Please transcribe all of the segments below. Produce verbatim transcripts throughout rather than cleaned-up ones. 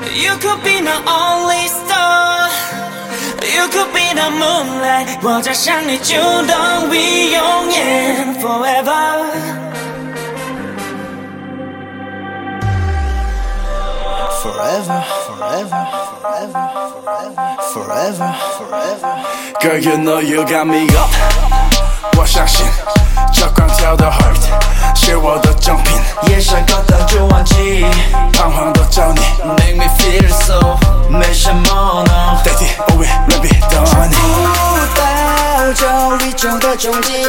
You could be my only star, you could be the moonlight， 我只想你就等于永远 forever。 Forever, forever, forever, forever, forever. Girl, you know you got me up. 我相信这光跳的 heart 是我的奖品。 夜深高档就忘记， 彷徨的找你 ，make me feel so， 没什么能代替 ，always repeat 的你。 不到这宇宙的终结，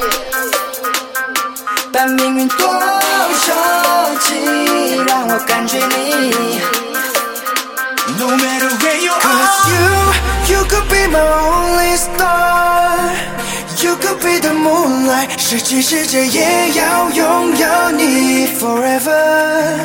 但命运多神奇，让我感觉你。 No matter where you are, Cause you, you could be my only star, you could be the moonlight， 十七世纪也要拥有你 forever。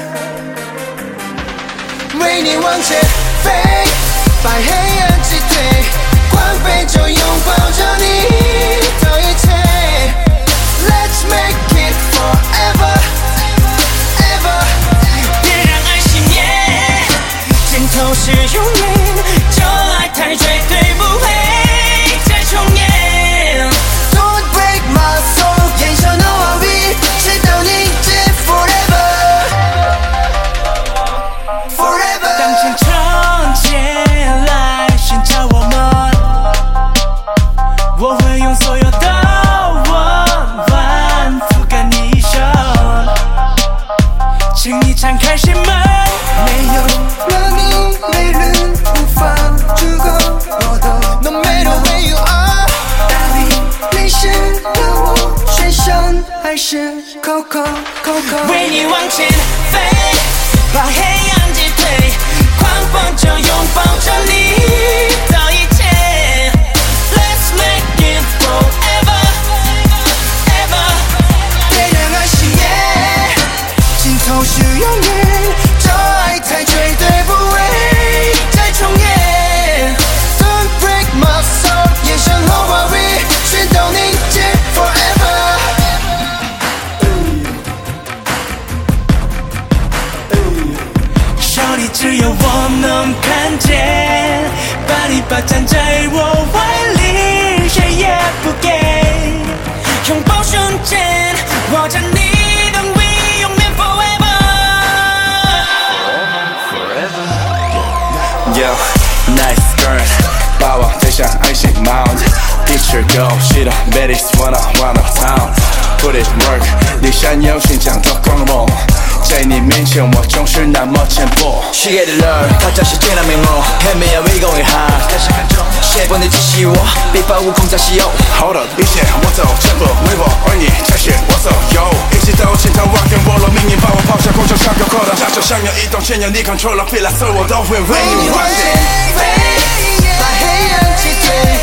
为你往前飞，把黑暗击退，光背就拥抱着你的一切。Let's make it forever, ever。 别让爱熄灭，尽头是永远，这爱太绝对不会再重演。 Don't break my soul， 眼神的华丽，直到凝结 forever forever。 当青春前来寻找我们，我会用所有的温暖覆盖你一生，请你敞开心门。 没有了你，没人无法足够我的。No matter where you are， 大力离世的我，全身还是 Coco Coco。 为你往前飞，把黑暗击退，狂风就拥抱着你的一切。Let's make it forever, ever。 别让爱熄灭，尽头是永远，这爱太绝对不会再重演。Don't break my soul， 眼神和华丽，全都凝结 forever。 少你只有我能看见，把你霸占在我怀里，谁也不给。拥抱瞬间，握着你等于永远 forever。 Yo, nice girl， 把我推向爱情 Mount， Picture girl， she the baddest wanna wanna town。Put it work， 你闪耀心像的光芒，在你面前我总是那么浅薄。 虚伪的人，他只是最难面目，黑面也围攻一下，开始看重，谁不能激起我，被保护控在稀有。 Hold up， 一切我走，全部为我，而你才是我走。Yo， 一起到尽头，忘掉我了，命运把我抛下，空中像个扩大，下就想要移动，先要你 control 了，别来所有我都会为你往前飞，把黑暗击退。